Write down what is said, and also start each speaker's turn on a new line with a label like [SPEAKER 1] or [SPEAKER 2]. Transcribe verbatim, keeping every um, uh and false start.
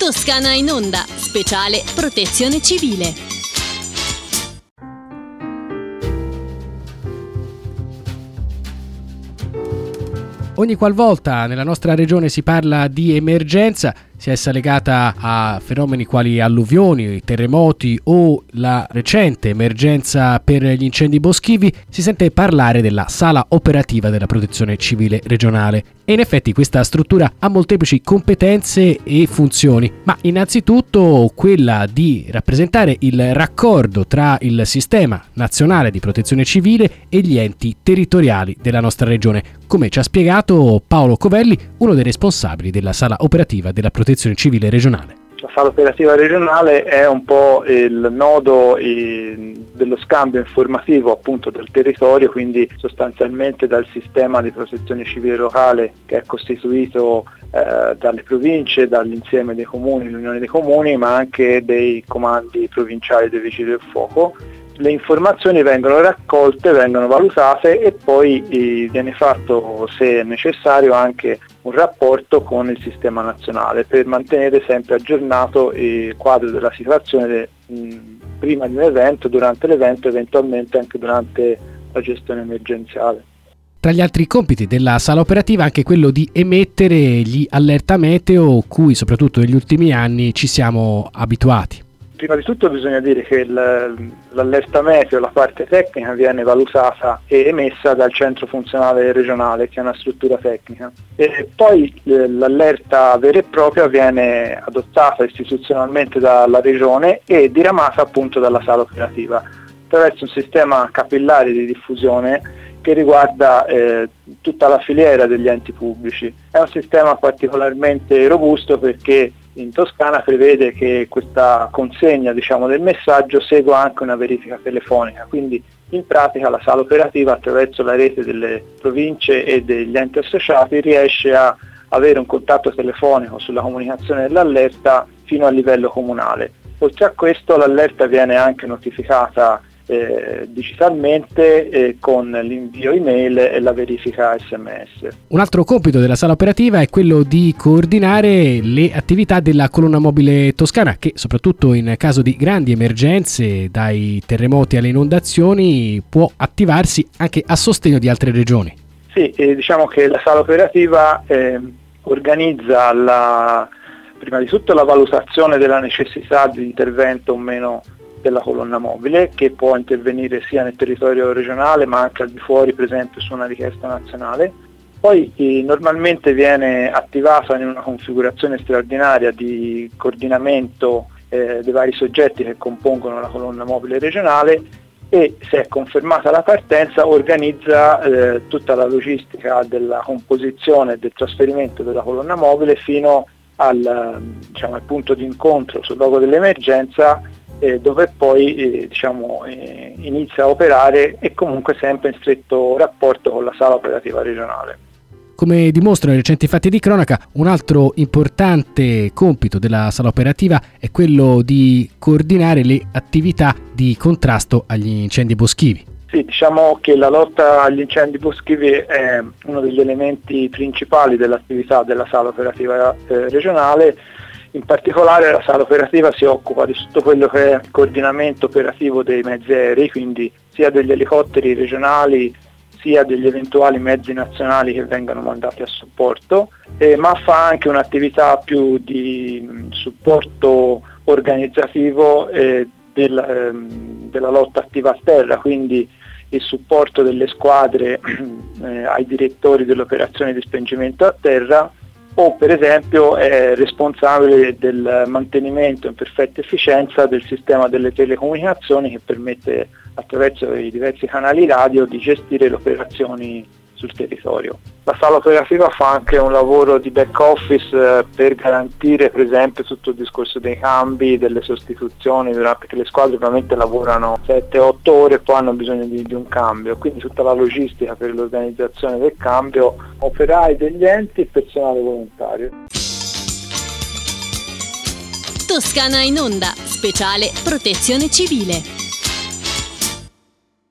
[SPEAKER 1] Toscana in onda, speciale protezione civile.
[SPEAKER 2] Ogni qualvolta nella nostra regione si parla di emergenza, sia essa legata a fenomeni quali alluvioni, terremoti o la recente emergenza per gli incendi boschivi, si sente parlare della sala operativa della protezione civile regionale. E in effetti questa struttura ha molteplici competenze e funzioni, ma innanzitutto quella di rappresentare il raccordo tra il sistema nazionale di protezione civile e gli enti territoriali della nostra regione, come ci ha spiegato Paolo Covelli, uno dei responsabili della sala operativa della protezione civile regionale.
[SPEAKER 3] La sala operativa regionale è un po' il nodo eh, dello scambio informativo appunto del territorio, quindi sostanzialmente dal sistema di protezione civile locale che è costituito eh, dalle province, dall'insieme dei comuni, l'unione dei comuni, ma anche dei comandi provinciali dei vigili del fuoco. Le informazioni vengono raccolte, vengono valutate e poi eh, viene fatto, se è necessario, anche un rapporto con il sistema nazionale per mantenere sempre aggiornato il quadro della situazione mh, prima di un evento, durante l'evento e eventualmente anche durante la gestione emergenziale.
[SPEAKER 2] Tra gli altri compiti della sala operativa anche quello di emettere gli allerta meteo, cui soprattutto negli ultimi anni ci siamo abituati.
[SPEAKER 3] Prima di tutto bisogna dire che l'allerta meteo, la parte tecnica, viene valutata e emessa dal centro funzionale regionale, che è una struttura tecnica. E poi l'allerta vera e propria viene adottata istituzionalmente dalla regione e diramata appunto dalla sala operativa, attraverso un sistema capillare di diffusione che riguarda eh, tutta la filiera degli enti pubblici. È un sistema particolarmente robusto perché in Toscana prevede che questa consegna, diciamo, del messaggio segua anche una verifica telefonica, quindi in pratica la sala operativa, attraverso la rete delle province e degli enti associati, riesce a avere un contatto telefonico sulla comunicazione dell'allerta fino a livello comunale. Oltre a questo l'allerta viene anche notificata Eh, digitalmente eh, con l'invio email e la verifica S M S.
[SPEAKER 2] Un altro compito della sala operativa è quello di coordinare le attività della colonna mobile toscana, che soprattutto in caso di grandi emergenze, dai terremoti alle inondazioni, può attivarsi anche a sostegno di altre regioni.
[SPEAKER 3] Sì, eh, diciamo che la sala operativa eh, organizza la, prima di tutto la valutazione della necessità di intervento o meno della colonna mobile, che può intervenire sia nel territorio regionale ma anche al di fuori, per esempio su una richiesta nazionale. Poi eh, normalmente viene attivata in una configurazione straordinaria di coordinamento eh, dei vari soggetti che compongono la colonna mobile regionale e, se è confermata la partenza, organizza eh, tutta la logistica della composizione e del trasferimento della colonna mobile fino al, diciamo, al punto di incontro sul luogo dell'emergenza, Eh, dove poi eh, diciamo, eh, inizia a operare, e comunque sempre in stretto rapporto con la sala operativa regionale.
[SPEAKER 2] Come dimostrano i recenti fatti di cronaca, un altro importante compito della sala operativa è quello di coordinare le attività di contrasto agli incendi boschivi.
[SPEAKER 3] Sì, diciamo che la lotta agli incendi boschivi è uno degli elementi principali dell'attività della sala operativa eh, regionale. In particolare la sala operativa si occupa di tutto quello che è il coordinamento operativo dei mezzi aerei, quindi sia degli elicotteri regionali sia degli eventuali mezzi nazionali che vengano mandati a supporto, eh, ma fa anche un'attività più di mh, supporto organizzativo eh, del, ehm, della lotta attiva a terra, quindi il supporto delle squadre eh, ai direttori delle operazioni di spengimento a terra, o per esempio è responsabile del mantenimento in perfetta efficienza del sistema delle telecomunicazioni, che permette attraverso i diversi canali radio di gestire le operazioni sul territorio. La sala operativa fa anche un lavoro di back office eh, per garantire per esempio tutto il discorso dei cambi, delle sostituzioni, perché le squadre ovviamente lavorano sette otto ore e poi hanno bisogno di, di un cambio, quindi tutta la logistica per l'organizzazione del cambio, operai degli enti e personale volontario.
[SPEAKER 1] Toscana in onda, speciale protezione civile.